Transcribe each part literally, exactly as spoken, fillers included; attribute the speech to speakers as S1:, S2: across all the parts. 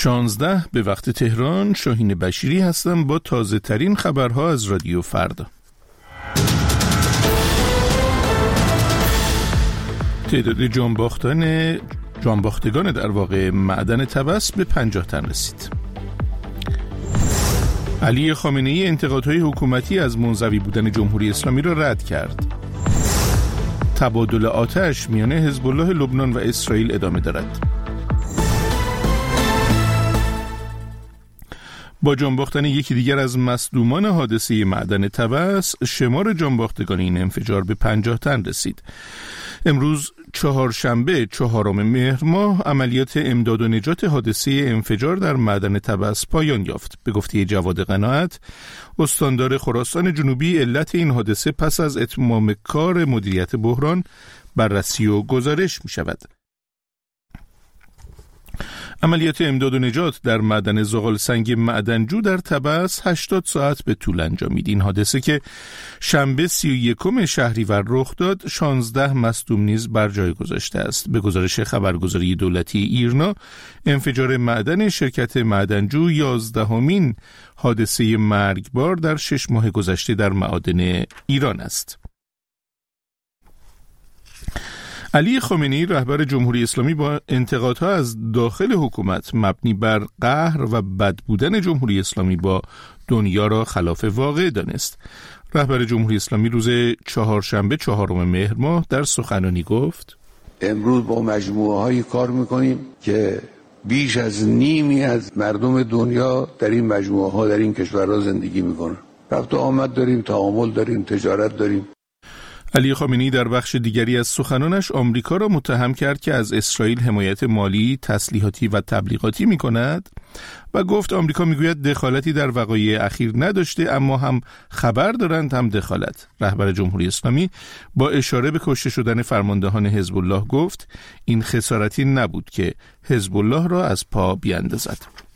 S1: شانزده به وقت تهران. شاهین بشیری هستم با تازه ترین خبرها از رادیو فردا. تعداد جانباختان جانباختگان در واقع معدن طبس به پنجاه تن رسید. علی خامنه‌ای انتقادهای حکومتی از منزوی بودن جمهوری اسلامی را رد کرد. تبادل آتش میان حزب الله لبنان و اسرائیل ادامه دارد. با جانباختن یکی دیگر از مصدومان حادثه معدن طبس، شمار جانباختگان این انفجار به پنجاه تن رسید. امروز چهارشنبه چهارم مهر ماه عملیات امداد و نجات حادثه انفجار در معدن طبس پایان یافت. به گفته جواد قناعت، استاندار خراسان جنوبی، علت این حادثه پس از اتمام کار مدیریت بحران بررسی و گزارش می شود. عملیات امداد و نجات در معدن زغال سنگ معدنجو در طبس هشتاد ساعت به طول انجامید. این حادثه که شنبه سی و یکم شهریور رخ داد، شانزده مصدوم نیز بر جای گذاشته است. به گزارش خبرگزاری دولتی ایرنا، انفجار معدن شرکت معدنجو یازدهمین حادثه مرگبار در شش ماه گذشته در معادن ایران است. علی خامنه‌ای رهبر جمهوری اسلامی با انتقادها از داخل حکومت مبنی بر قهر و بد بودن جمهوری اسلامی با دنیا را خلاف واقع دانست. رهبر جمهوری اسلامی روز چهارشنبه چهارم مهر ماه در سخنرانی گفت:
S2: امروز با مجموعه هایی کار میکنیم که بیش از نیمی از مردم دنیا در این مجموعه ها در این کشورها زندگی میکنن. رفت و آمد داریم، تعامل داریم، تجارت داریم.
S1: علی خامنه‌ای در بخش دیگری از سخنانش آمریکا را متهم کرد که از اسرائیل حمایت مالی، تسلیحاتی و تبلیغاتی می‌کند و گفت آمریکا میگوید دخالتی در وقایع اخیر نداشته، اما هم خبر دارند هم دخالت. رهبر جمهوری اسلامی با اشاره به کشته شدن فرماندهان حزب الله گفت این خسارتی نبود که حزب الله را از پا بیاندازد.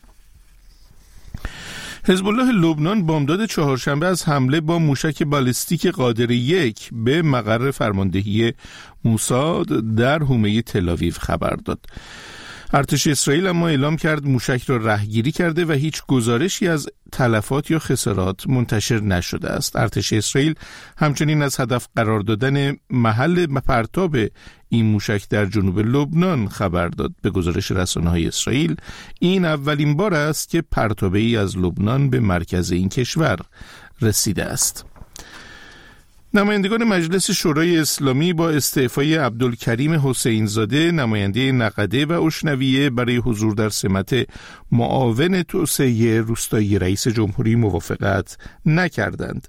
S1: حزب الله لبنان بامداد چهارشنبه از حمله با موشک بالستیک قادر یک به مقر فرماندهی موساد در حومه تل‌آویو خبر داد. ارتش اسرائیل اما اعلام کرد موشک را رهگیری کرده و هیچ گزارشی از تلفات یا خسارات منتشر نشده است. ارتش اسرائیل همچنین از هدف قرار دادن محل پرتاب این موشک در جنوب لبنان خبر داد. به گزارش رسانه‌های اسرائیل، این اولین بار است که پرتابه‌ای از لبنان به مرکز این کشور رسیده است. نمایندگان مجلس شورای اسلامی با استعفای عبدالکریم حسین زاده، نماینده نقده و اشنویه، برای حضور در سمت معاون توسعه روستایی رئیس جمهوری موافقت نکردند.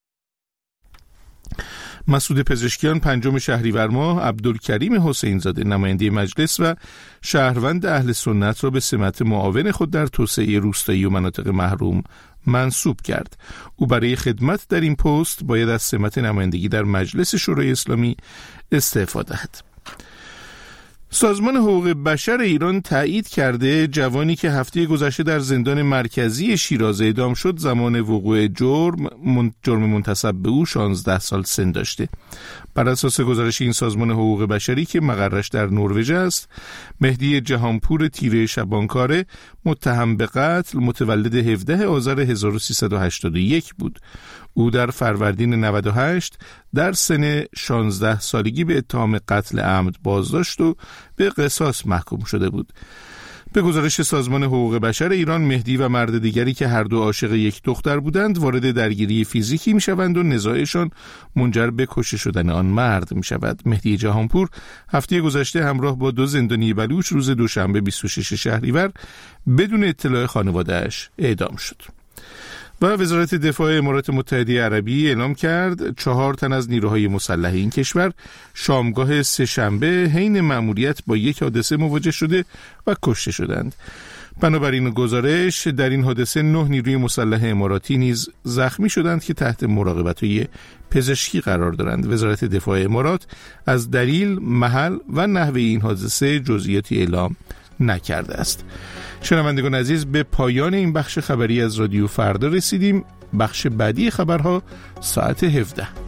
S1: مسعود پزشکیان پنجم شهریور ماه عبدالکریم حسین زاده، نماینده مجلس و شهروند اهل سنت را به سمت معاون خود در توسعه روستایی و مناطق محروم منصوب کرد. او برای خدمت در این پست باید از سمت نمایندگی در مجلس شورای اسلامی استعفا دهد. سازمان حقوق بشر ایران تایید کرده جوانی که هفته گذشته در زندان مرکزی شیراز اعدام شد زمان وقوع جرم جرم منتسب به او شانزده سال سن داشته. بر اساس گزارش این سازمان حقوق بشری که مقرش در نروژ است، مهدی جهانپور تیره شبانکاره متهم به قتل متولد هفدهم آذر هزار و سیصد و هشتاد و یک بود. او در فروردین نود و هشت در سن شانزده سالگی به اتهام قتل عمد بازداشت و به قصاص محکوم شده بود. به گزارش سازمان حقوق بشر ایران، مهدی و مرد دیگری که هر دو عاشق یک دختر بودند وارد درگیری فیزیکی می شوند و نزاعشان منجر به کشته شدن آن مرد می شود. مهدی جهانپور هفته گذشته همراه با دو زندانی بلوچ روز دوشنبه بیست و ششم شهریور بدون اطلاع خانواده‌اش اعدام شد. و وزارت دفاع امارات متحده عربی اعلام کرد چهار تن از نیروهای مسلح این کشور شامگاه سه‌شنبه حین مأموریت با یک حادثه مواجه شده و کشته شدند. بنابراین گزارش در این حادثه نه نیروی مسلح اماراتی نیز زخمی شدند که تحت مراقبت پزشکی قرار دارند. وزارت دفاع امارات از دلیل، محل و نحوه این حادثه جزئیاتی اعلام نکرده است. شنوندگان عزیز، به پایان این بخش خبری از رادیو فردا رسیدیم. بخش بعدی خبرها ساعت هفده.